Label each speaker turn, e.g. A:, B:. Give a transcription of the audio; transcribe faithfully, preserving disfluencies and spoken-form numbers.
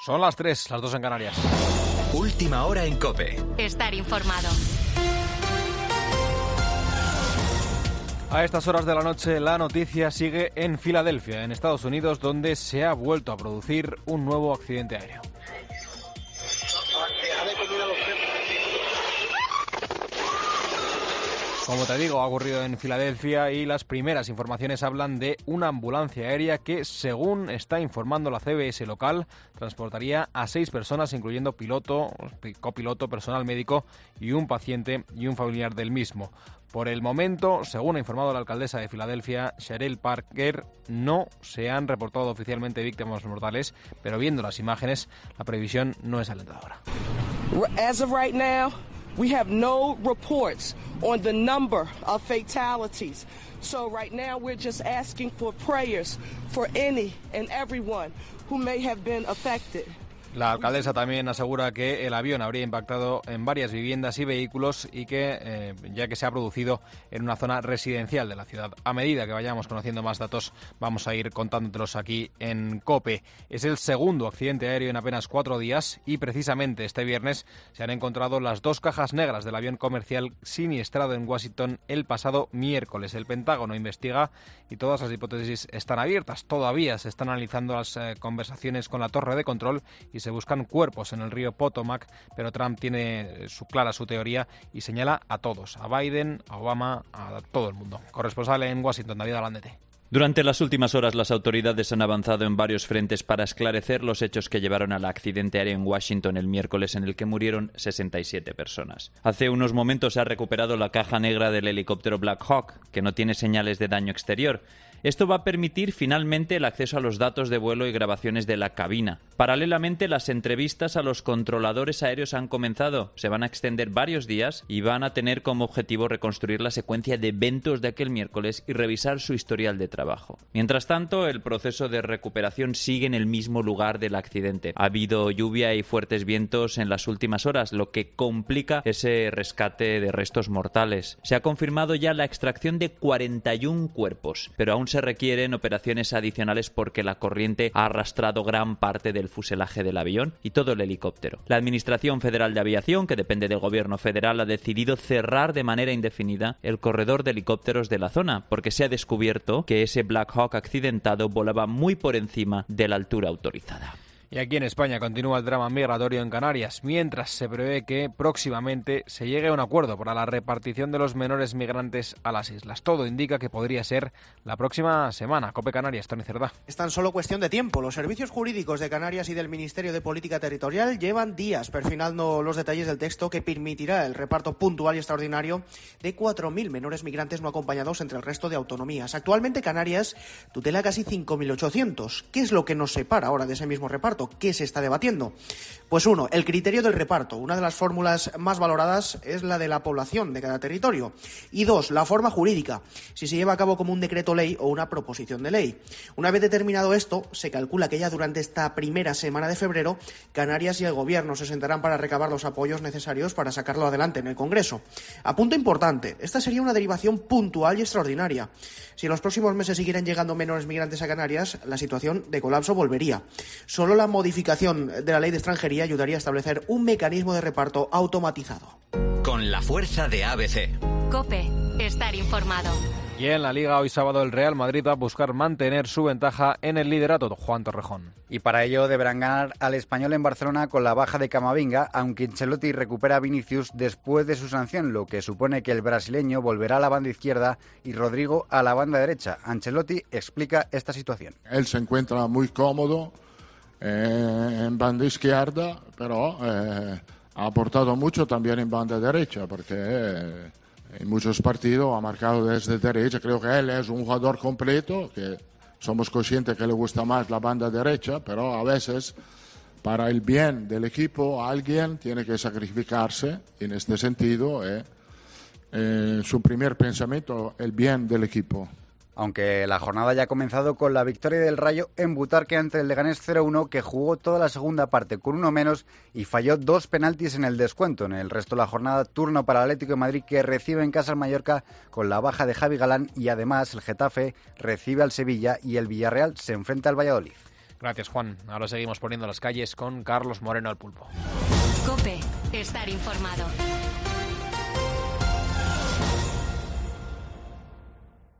A: Son las tres, las dos en Canarias.
B: Última hora en COPE.
C: Estar informado.
A: A estas horas de la noche la noticia sigue en Filadelfia, en Estados Unidos, donde se ha vuelto a producir un nuevo accidente aéreo. Como te digo, ha ocurrido en Filadelfia y las primeras informaciones hablan de una ambulancia aérea que, según está informando la C B S local, transportaría a seis personas, incluyendo piloto, copiloto, personal médico y un paciente y un familiar del mismo. Por el momento, según ha informado la alcaldesa de Filadelfia, Cheryl Parker, no se han reportado oficialmente víctimas mortales, pero viendo las imágenes, la previsión no es alentadora.
D: As of right now, we have no reports on the number of fatalities. So right now we're just asking for prayers for any and everyone who may have been affected.
A: La alcaldesa también asegura que el avión habría impactado en varias viviendas y vehículos y que, eh, ya que se ha producido en una zona residencial de la ciudad. A medida que vayamos conociendo más datos, vamos a ir contándotelos aquí en COPE. Es el segundo accidente aéreo en apenas cuatro días y precisamente este viernes se han encontrado las dos cajas negras del avión comercial siniestrado en Washington el pasado miércoles. El Pentágono investiga y todas las hipótesis están abiertas. Todavía se están analizando las eh, conversaciones con la torre de control y se buscan cuerpos en el río Potomac, pero Trump tiene su clara su teoría y señala a todos, a Biden, a Obama, a todo el mundo. Corresponsal en Washington, David Alandete.
E: Durante las últimas horas, las autoridades han avanzado en varios frentes para esclarecer los hechos que llevaron al accidente aéreo en Washington el miércoles, en el que murieron sesenta y siete personas. Hace unos momentos se ha recuperado la caja negra del helicóptero Black Hawk, que no tiene señales de daño exterior. Esto va a permitir finalmente el acceso a los datos de vuelo y grabaciones de la cabina. Paralelamente, las entrevistas a los controladores aéreos han comenzado. Se van a extender varios días y van a tener como objetivo reconstruir la secuencia de eventos de aquel miércoles y revisar su historial de trabajo. Mientras tanto, el proceso de recuperación sigue en el mismo lugar del accidente. Ha habido lluvia y fuertes vientos en las últimas horas, lo que complica ese rescate de restos mortales. Se ha confirmado ya la extracción de cuarenta y uno cuerpos, pero aún se requieren operaciones adicionales porque la corriente ha arrastrado gran parte del fuselaje del avión y todo el helicóptero. La Administración Federal de Aviación, que depende del gobierno federal, ha decidido cerrar de manera indefinida el corredor de helicópteros de la zona, porque se ha descubierto que ese Black Hawk accidentado volaba muy por encima de la altura autorizada.
A: Y aquí en España continúa el drama migratorio en Canarias, mientras se prevé que próximamente se llegue a un acuerdo para la repartición de los menores migrantes a las islas. Todo indica que podría ser la próxima semana. COPE Canarias, Tony Cerdá.
F: Es tan solo cuestión de tiempo. Los servicios jurídicos de Canarias y del Ministerio de Política Territorial llevan días perfilando los detalles del texto que permitirá el reparto puntual y extraordinario de cuatro mil menores migrantes no acompañados entre el resto de autonomías. Actualmente Canarias tutela casi cinco mil ochocientos. ¿Qué es lo que nos separa ahora de ese mismo reparto? ¿Qué se está debatiendo? Pues uno, el criterio del reparto. Una de las fórmulas más valoradas es la de la población de cada territorio. Y dos, la forma jurídica, si se lleva a cabo como un decreto ley o una proposición de ley. Una vez determinado esto, se calcula que ya durante esta primera semana de febrero, Canarias y el Gobierno se sentarán para recabar los apoyos necesarios para sacarlo adelante en el Congreso. Apunto importante, esta sería una derivación puntual y extraordinaria. Si en los próximos meses siguieran llegando menores migrantes a Canarias, la situación de colapso volvería. Solo la modificación de la ley de extranjería ayudaría a establecer un mecanismo de reparto automatizado.
B: Con la fuerza de A B C.
C: COPE, estar informado.
A: Y en la Liga, hoy sábado, el Real Madrid va a buscar mantener su ventaja en el liderato, Juan Torrejón.
G: Y para ello deberán ganar al Español en Barcelona con la baja de Camavinga, aunque Ancelotti recupera a Vinicius después de su sanción, lo que supone que el brasileño volverá a la banda izquierda y Rodrigo a la banda derecha. Ancelotti explica esta situación.
H: Él se encuentra muy cómodo eh, en banda izquierda, pero eh, ha aportado mucho también en banda derecha, porque... Eh, en muchos partidos ha marcado desde derecha. Creo que él es un jugador completo, que somos conscientes que le gusta más la banda derecha, pero a veces para el bien del equipo alguien tiene que sacrificarse. En este sentido, eh, eh, su primer pensamiento, el bien del equipo.
G: Aunque la jornada ya ha comenzado con la victoria del Rayo en Butarque ante el Leganés cero uno, que jugó toda la segunda parte con uno menos y falló dos penaltis en el descuento. En el resto de la jornada, turno para el Atlético de Madrid, que recibe en casa al Mallorca con la baja de Javi Galán, y además el Getafe recibe al Sevilla y el Villarreal se enfrenta al Valladolid.
A: Gracias, Juan. Ahora seguimos poniendo las calles con Carlos Moreno al pulpo.
C: COPE. Estar informado.